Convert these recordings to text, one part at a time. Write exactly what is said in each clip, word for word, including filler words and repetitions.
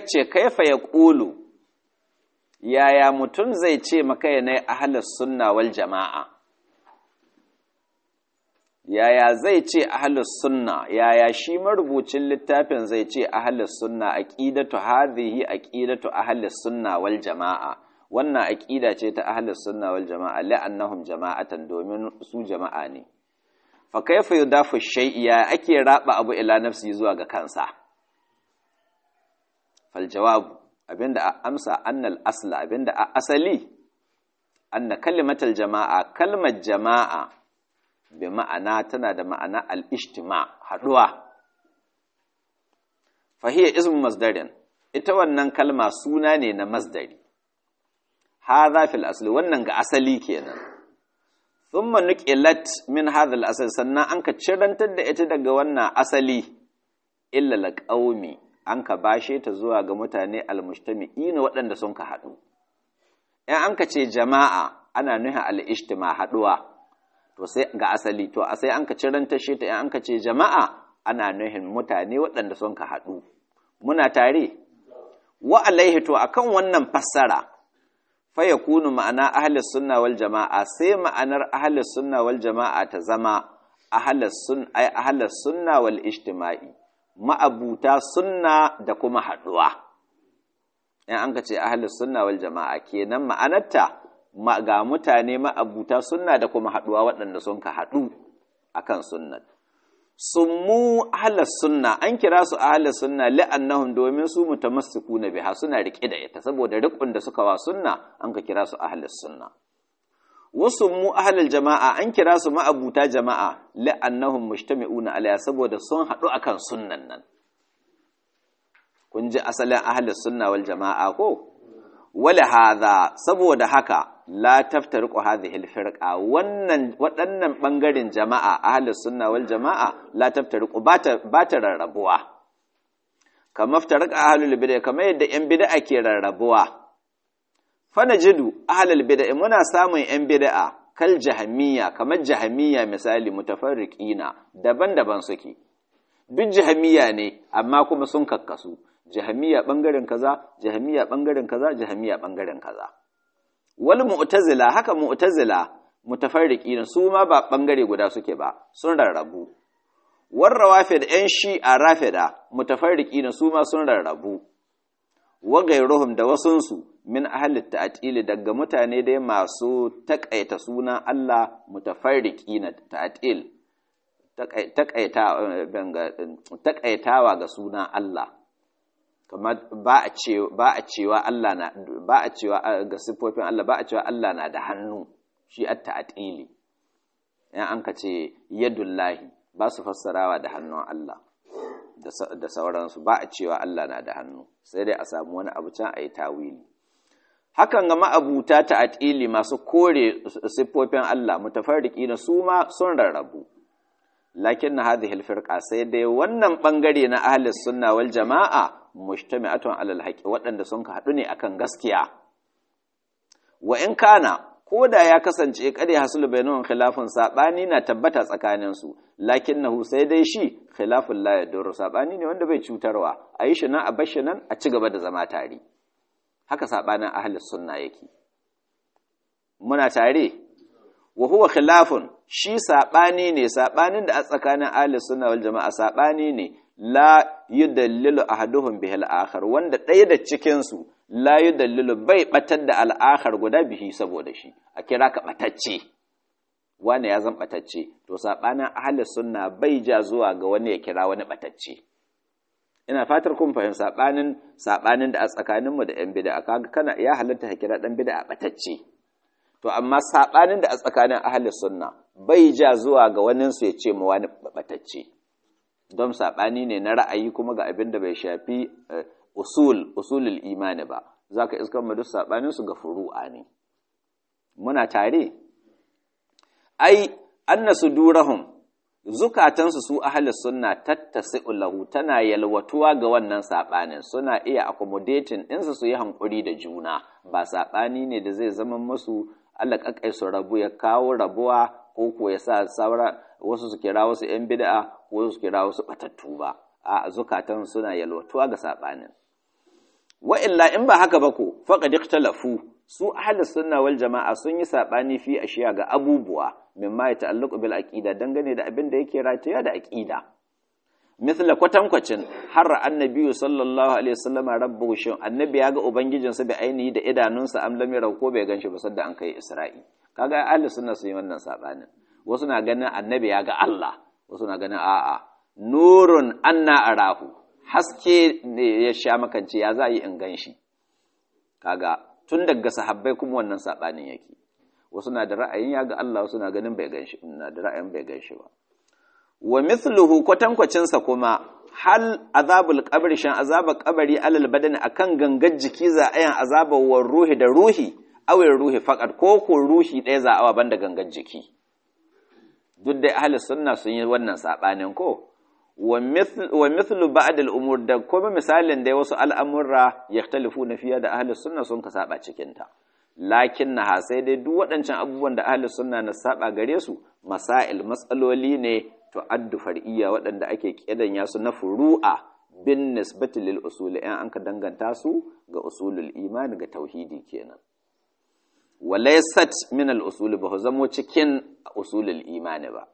yace kaifa yaqulu yaya mutum zai ce maka yana ahlus sunna wal jama'a yaya zai ce ahlus sunna yaya shi marubucin littafin zai ce ahlus sunna aqidatu hadhihi aqidatu ahlus sunna wal jama'a wannan aqida ce ta ahlus sunna wal jama'a la'annahum jama'atan domin su jama'a ne fa kaifa yudafu shay'i ya ake raba abu ila nafsi zuwa ga kansa fal jawab abinda amsa annal asla abinda asali anna kalimatul jama'a kalmar jama'a bi ma'ana tana da ma'ana al-ijtima haduwa fa hiya ismu masdarin ita wannan kalma suna ne na masdari hadha fil asli wannan ga asali kenan thumma nuqilat min hadha al-asl sannan anka cirantar da ita daga wannan asali illa laqaumi anka bashe ta zuwa ga mutane al-mujtami'ina waɗanda sun ka hadu in anka ce jama'a ana nuhin al-ijtima haduwa to sai ga asali to sai an ka ciranta shi ta in an ka ce jama'a ana nuhin mutane waɗanda sun ka haɗu muna tare wa alaihi to akan wannan fassara fa yakunu ma'ana ahlus sunna wal jama'a sai ma'anar ahlus sunna wal jama'a ta zama ahlus sun ay ahlus sunna wal ijtima'i ma'abuta sunna da kuma haɗuwa in an ka ce ahlus sunna wal jama'a kenan ma'anarta ga mutane ma'abuta sunna da kuma haɗuwa waɗanda sun ka haɗu a kan sunnat. Summu ahalar sunna, an kira su ahalar sunna la'annahum domin su mutamassuku na biha suna riƙe da ita, saboda riƙon da suka wa sunna an ka kira su ahalar sunna. Wasu mu ahalar jama'a an kira su ma'abuta jama'a la'annahum mujtami'una alaiha saboda sun haɗu a kan sunnan nan. Kun ji asalin ahalar sunna wal jama'a ko? Wala hadha saboda haka la taftariqu hadhihi al-firqa wannan waɗannan bangaren jama'a ahlus sunna wal jama'a la taftariqu bata bata rarrabuwa kama ftariqa ahlul bid'ah kamar yadda yan bid'a ke rarrabuwa fa najidu ahlul bid'ah muna samun yan bid'a kal jahmiyya kamar jahmiyya misali mutafarriqina daban-daban suke duk jahmiyya ne amma kuma sun kakkasu jahmiyya bangaren kaza jahmiyya bangaren kaza jahmiyya bangaren kaza wal mu'tazila haka mu'tazila mutafarriqina su ma ba bangare guda suke ba sun rarrabu war rawafid yan shi'a rafida mutafarriqina su ma sun rarrabu wa gairuhum da wasunsu min ahli ta'til daga mutane dai masu takaita sunan Allah mutafarriqina ta'til takaita takaitawa ga sunan Allah kamar ba a ce ba a cewa Allah na ba a cewa ga sifofin Allah ba a cewa Allah na da hannu shi at-ta'tili yan an ka ce yadullahi ba su fassarawa da hannun Allah da sauransu ba a cewa Allah na da hannu sai dai a samu wani abu can ayi tawili hakan ga ma'abuta ta'tili masu kore sifofin Allah mutafarriqina su ma sun rarrabu lakin hadhihi al-firqa sai dai wannan bangare na ahlus sunna wal jama'a mujtami'atun alal haqqi waɗanda sun ka haɗu ne akan gaskiya wa in kana koda ya kasance kare hasulu bainahum khilafun sabani na tabbata tsakanin su lakinnahu sai dai shi khilaful la yadur sabani ne wanda bai cutarwa ayi shi nan a bashi nan a ci gaba da zama tare haka sabanin ahlus sunna yake muna tare wa huwa khilafun shi sabani ne sabanin da a tsakanin ahlus sunna wal jama'a sabani ne la yudallilu ahaduhum bihil akhar wanda ɗaya da cikin su la yudallilu bai batar da al-akhar guda bihi saboda shi a kira ka batacce wani ya zan batacce to sabanin ahlus sunna bai ja zuwa ga wani ya kira wani batacce ina fatar kun fahimta sabanin sabanin da a tsakanin mu da yan bid'a kaga kana ya halatta ka kira dan bid'a batacce to amma sabanin da a tsakanin ahlus sunna bai ja zuwa ga wani su ya ce mu wani batacce don saɓani ne na ra'ayi kuma ga abin da bai shafi usul usulul imani ba zaka iskan mu duk saɓanin su ga furu'a ne muna tare ai anna sudurahum zukatansu su ahlus sunna tattasi'u lahu tana yalwatuwa ga wannan saɓanin suna iya accommodating ɗinsu su yi hankuri da juna ba saɓani ne da zai zama musu Allah kakai su rabu ya kawo rabuwa ko ko ya sa saura wasu su kira wasu ‘yan bida'a ko su kira wasu batattu ba a zukatan suna yalwatuwa ga saɓanin wa illa in ba haka ba ko faqad ikhtalafu su ahlus sunna wal jama'a sun yi sabani fi ashiya ga abubuwa mimma ya ta'allaqu bil aqida dangane da abin da yake rataya da aqida misla kwatankwacin har annabi sallallahu alaihi wasallam rabbuhu shin annabi ya ga ubangijinsa bi ainihi da idanunsa am lam yara ko bai ganshi ba sadda an kai isra'i kaga ahlus sunna sun yi wannan sabanin wasu na ganin annabi ya ga Allah wasu na ganin a'a nurun anna arahu haske ne ya sha makance ya za yi in ganshi kaga tun daga sahabbai kuma wannan sabanin yake wasu na da ra'ayin ya ga Allah wasu na ganin bai ganshi na da ra'ayin bai ganshi ba wa mithluhu kwatankwacin sa kuma hal azabul qabr shan azabul qabri alal badani akan gangar jiki za ayan azabul war ruhi da ruhi awai ruhi faqat ko ko ruhi ɗaya za awa banda gangar jiki duk da ahli sunna sun yi wannan sabanin ko wa mithlu ba'd al-umur da kuma misalin da wasu al'amurra yaktalifuna fiya da ahli sunna sun ka saba cikin ta lakinnaha sai dai duk waɗancan abubuwan da ahli sunna na saba gare su masail matsaloli ne to addu far'iyya waɗanda ake kidanya su na furu'a bin nisbati lil usul in an ka danganta su ga usulul iman ga tauhidi kenan walaysat min al usul ba zamo cikin usulul iman ba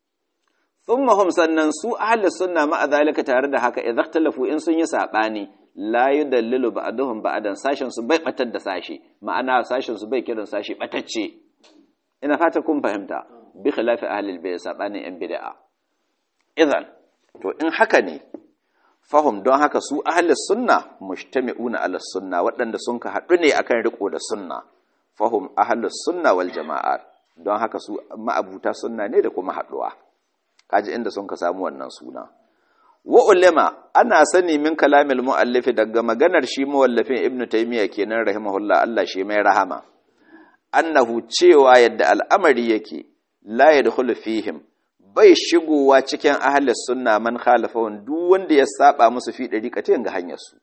thumma hum sannan su ahli sunna ma zalika tare da haka idza ikhtalafu in sun yi sabani la yudallilu ba'dhum ba'dan sashin su bai batar da sashi ma'ana sashin su bai kiran sashi batacce ina fata kun fahimta bi khilafi ahli al-bayt sabani yan bid'a idan to in haka ne fahum don haka su ahli sunna mujtami'una ala sunna waɗanda sun ka haɗu ne akan riko da sunna fahum ahli sunna wal jama'a don haka su ma'abuta sunna ne da kuma haɗuwa kaji inda sun ka samu wannan suna wa ulama ana sani min kalamil muallif daga maganar shi muwallafin ibnu taymiya kenan rahimahullah Allah shi mai rahama annahu cewa yadda al'amari yake la yadkhulu fihim bai shigowa cikin ahlus sunna man khalafahum duk wanda ya saba musu fi dariqatin ga hanyar su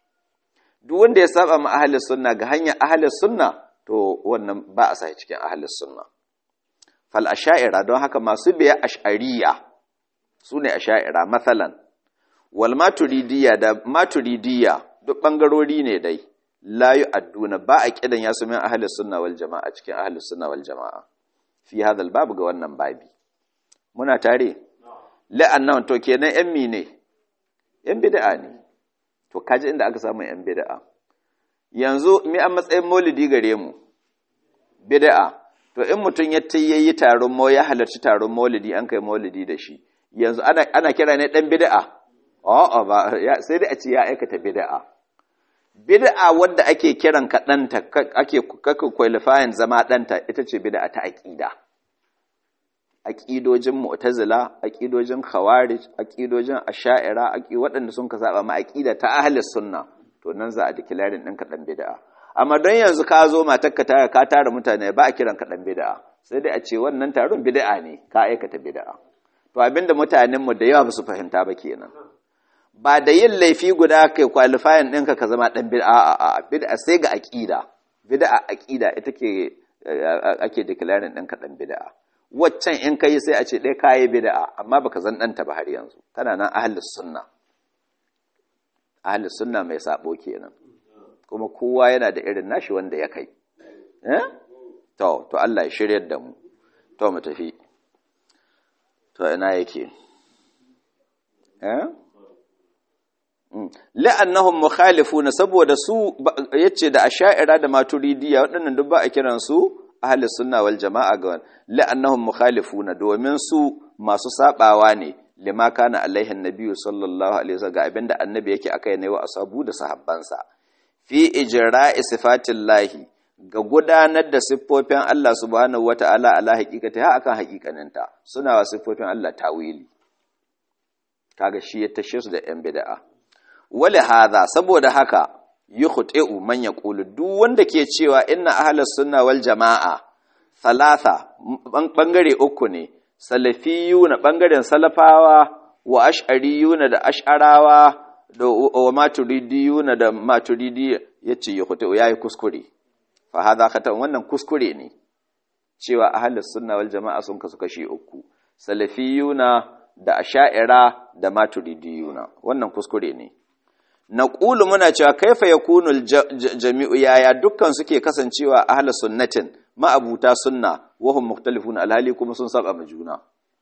duk wanda ya saba ma ahlus sunna ga hanyar ahlus sunna to wannan ba a sai cikin ahlus sunna fal asha'ira don haka masu biya ash'ariya sune asha'ira masalan wal maturidiyya da maturidiyya duk bangarori ne dai la yu'adduna ba a kidan yasu min ahlus sunna wal jamaa cikin ahlus sunna wal jamaa fi hadal babu ga wannan babi muna tare la'annan to kenan yan mi ne yan bid'a ne to kaji inda aka samu yan bid'a yanzu mi an matsayin maulidi gare mu bid'a to in mutun ya tayi taron mo ya halarci taron maulidi an kai maulidi da shi yanzu ana ana kira ne dan bid'a a'a ba sai dai a ce ya aikata bid'a bid'a wanda ake kiran ka danta ake kaka qualifying zama danta ita ce bid'a ta aqida aqidojin mu'tazila aqidojin khawarij aqidojin asha'ira aqi waɗanda sun ka saba ma aqida ta ahlus sunna to nan za a declare din ka dan bid'a amma don yanzu ka zo matarka ta ka tara mutane ba a kiran ka dan bid'a sai dai a ce wannan taron bid'a ne ka aikata bid'a to abinda mutanen mu da yawa ba su fahimta ba kenan ba da yin laifi guda kai qualifying ɗinka ka zama ɗan bid'a a bid'a sai ga aqida bid'a aqida ita ke ake declaring ɗinka ɗan bid'a waccan in kai sai a ce dai kai bid'a amma baka zan ɗanta ba har yanzu kana nan ahlus sunna ahlus sunna mai sabo kenan kuma kowa yana da irin nashi wanda ya kai eh to to Allah ya shiryar da mu to mu tafi to ina yake eh la'annahum mukhalifuna saboda su yace da asha'ira da maturidiyya waɗannan duk ba a kiran su ahlus sunna wal jama'a ga la'annahum mukhalifuna domin su masu sabawa ne lima kana alaihi annabiyyu sallallahu alaihi wasallam ga abinda annabi yake akai ne wa asabu da sahabbansa fi ijra'i sifatillahi ga gudanar da siffofin Allah subhanahu wata'ala ala haqiqati ha akan haqiqaninta suna wa siffofin Allah tawili kaga shi ya tashe su da yan bid'a wale hadha saboda haka yukhti'u man yaqulu duk wanda ke cewa inna ahlus sunna wal jamaa thalatha bangare uku ne salafiyuna bangaren salafawa wa ash'ariyuna da ash'arawa da wa maturidiyuna da maturidi yace yukhti'u yayi kuskure fa hadha khata wannan kuskure ne cewa ahlus sunna wal jamaa sun kasu kashi uku salafiyuna da ash'ira da maturidiyuna wannan kuskure ne naqulu muna cewa kaifa yakunu jami'u yaya dukkan suke kasancewa ahli sunnatin ma'abuta sunna wa hum mukhtalifun alhali kuma sun saba ma juna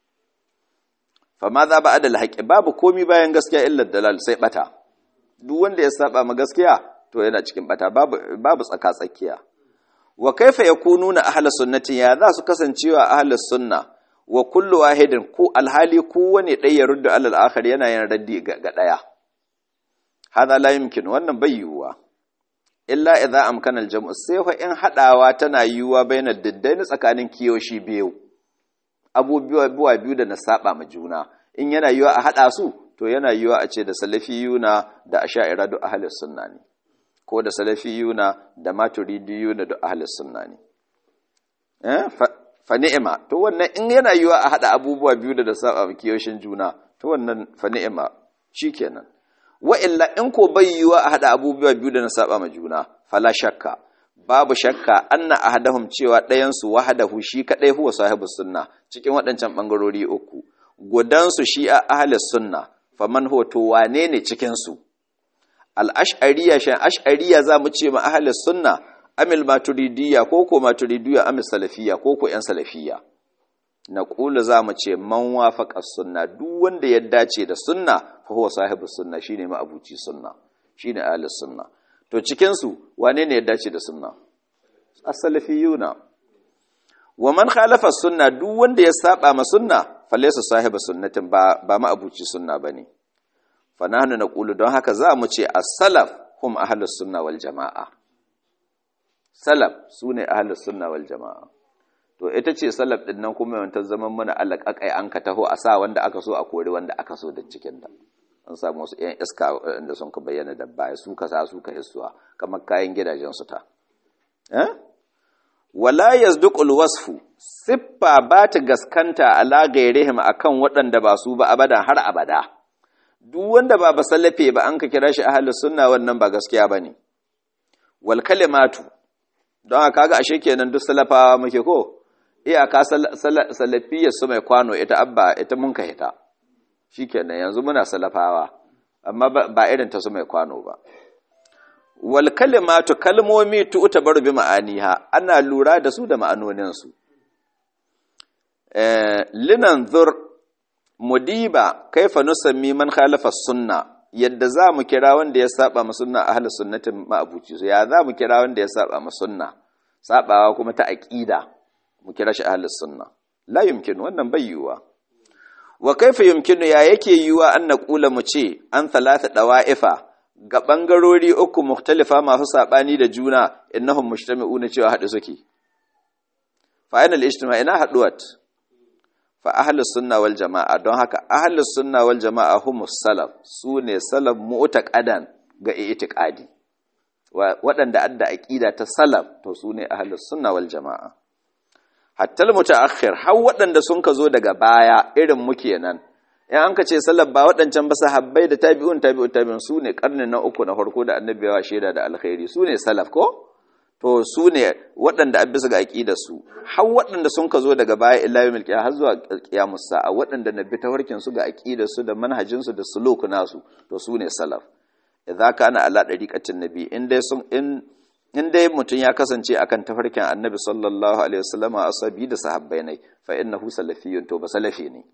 fa ma za ba'da alhaqi babu komi bayan gaskiya illa dalal sai bata duk wanda ya saba ma gaskiya to yana cikin bata babu babu tsaka tsakiya wa kaifa yakununa ahli sunnatin ya za su kasancewa ahli sunna wa kullu wahidin ku alhali kowane ɗaya ya rudda alal akhar yana yin raddi ga ɗaya hada la yumkin wannan bai yiwuwa illa idza amkana aljam'u sai fa in hadawa tana yiwuwa bainar diddain tsakanin kiyoshi biyu abubuwa biyu da na saba ma juna in yana yiwuwa a hada su to yana yiwuwa a ce da salafiyuna da asha'ira da ahlus sunna ne ko da salafiyuna da maturidiyuna da ahlus sunna ne eh fa ni'ima to wannan in yana yiwuwa a hada abubuwa biyu da da saba ma kiyoshin juna to wannan fa ni'ima shikenan wa illa in ko bai yiwa a hada abubuwa biyu da na saba ma juna fala shakka babu shakka anna ahadahum cewa ɗayan su wahdahu shi kadai huwa sahibus sunna cikin waɗancan bangarori uku gudan su shi a ahlus sunna faman huwa to wane ne cikin su al ash'ariyya shan ash'ariyya zamu ce ma ahlus sunna amil maturidiyya ko ko maturidiyya amil salafiyya ko ko yan salafiyya na ƙula za mu ce man wafaƙa sunna duk wanda ya dace da sunna fa huwa sahibus sunna shine ma'abuci sunna shine ahlus sunna to cikin su wane ne ya dace da sunna as-salafiyuna wa man khalafa sunna duk wanda ya saba ma sunna fa laysa sahibus sunnatin ba ba ma'abuci sunna bane fa nahnu naqulu don haka za mu ce as-salaf hum ahlus sunna wal jamaa salaf sune ahlus sunna wal jamaa to ita ce salaf din nan kuma yawan ta zaman mana alaƙaƙai an ka taho a sa wanda aka so a kori wanda aka so da cikin ta an samu wasu ƴan iska da sun ka bayyana da baya su ka sa su ka hissuwa kamar kayan gidajen su ta eh wala yazduqul wasfu siffa ba ta gaskanta ala gairihim akan waɗanda ba su ba abadan har abada duk wanda ba basallafe ba an ka kira shi ahlus sunna wannan ba gaskiya bane wal kalimatu don haka kaga ashe kenan duk salafawa muke ko iyaka salafiyar su mai kwano ita abba ita mun ka hita shikenan yanzu muna salafawa amma ba irin ta su mai kwano ba wal kalimatu kalmomi tu'tabaru bi ma'aniha ana lura da su da ma'anonin su eh linanzur mudiba kaifa nusammi man khalafa sunna yadda za mu kira wanda ya saba ma sunna ahlus sunnatin ma'abuci su ya za mu kira wanda ya saba ma sunna sabawa kuma ta aqida mu kira shi ahlus sunna la yumkin wannan bai yiwa wa kaifa yumkinu ya yake yiwa an naqula mu ce an thalatha dawa'ifa ga bangarori uku mukhtalifa masu sabani da juna innahum mujtami'una cewa hadu suke fa aina al-ijtima' ina haduwat fa ahlus sunna wal jamaa don haka ahlus sunna wal jamaa humus salaf sune salaf mu'taqadan ga i'tiqadi waɗanda adda aqida ta salaf to sune ahlus sunna wal jamaa hatta al-mutaakhir har waɗanda sun ka zo daga baya irin mu kenan in an ka ce salaf ba waɗancan ba sahabbai da tabi'un tabi'ut tabi'un sune karni na uku na farko da annabi ya shaida da alkhairi sune salaf ko to sune waɗanda a bisa ga aqidar su har waɗanda sun ka zo daga baya ila yawmil qiyamah har zuwa qiyamus sa'a waɗanda nabi tawarkin su ga aqidar su da manhajin su da suluk nasu to sune salaf idza kana ala dariqatin nabi in dai sun in in dai mutun ya kasance akan tafarkin annabi sallallahu alaihi wasallama asabi da sahabbai ne fa innahu salafiyyun to ba salafi ne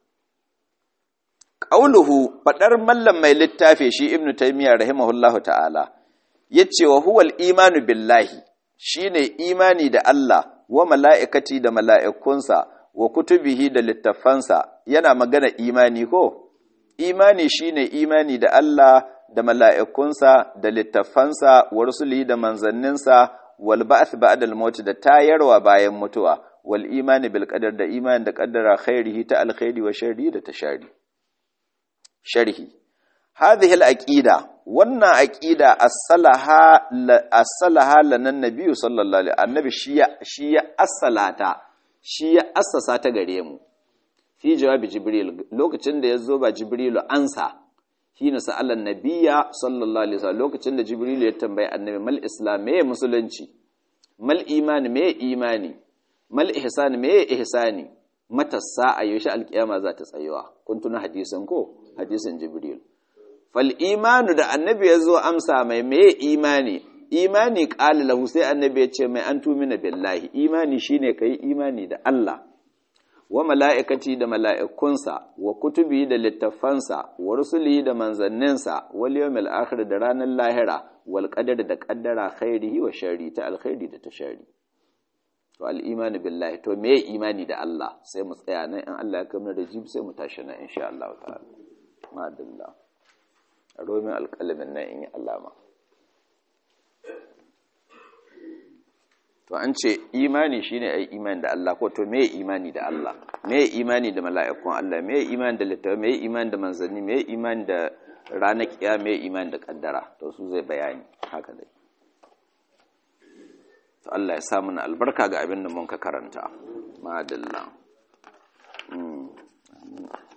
qauluhu fadar mallam mai littafi shi ibnu taymiya rahimahullahu ta'ala yace wa huwal imanu billahi shine imani da Allah wa mala'ikati da mala'ikunsa wa kutubihi da littafansa yana magana imani ko imani shine imani da Allah da mala'ikunsa da littafansa wa rusuli da manzanninsa wal ba'th ba'da al-maut da tayarwa bayan mutuwa wal imani bil qadar da imani da qaddara khairihi ta alkhairi wa sharri da tashari sharhi hadhihi al-aqida wannan aqida as-salaha as-salaha lanan nabiyyu sallallahu alaihi annabi shi ya shi ya as-salata shi ya assasa ta gare mu fi jawabi jibril lokacin da yazo ba jibrilu ansa hina sa'alan nabiyya sallallahu alaihi wasallam lokacin da jibrilu ya tambaye annabi mal islam me musulunci mal imani me imani mal ihsan me ihsani mata sa'a yaushe alkiyama za ta tsayewa kun tuna hadisin ko hadisin jibril fal imanu da annabi ya zo amsa mai meye imani imani qala lahu sai annabi ya ce mai an tumina billahi imani shine kai imani da Allah wa mala'ikati da mala'ikunsa wa kutubi da littafansa wa rusuli da manzanninsa wal yawmil akhir da ranar lahira wal qadar da qaddara khairihi wa sharri ta alkhairi da ta sharri to al imani billahi to meye imani da Allah sai mu tsaya nan in Allah ya kamar da jib sai mu tashi nan insha Allah ta'ala madallah romin alƙalamin nan in yi alama to an ce imani shine ai imani da Allah ko to meye imani da Allah meye imani da mala'ikun Allah meye imani da littafi meye imani da manzanni meye imani da ranar kiyama meye imani da kaddara to su zai bayani haka dai to Allah ya sa mana albarka ga abin da mun ka karanta madalla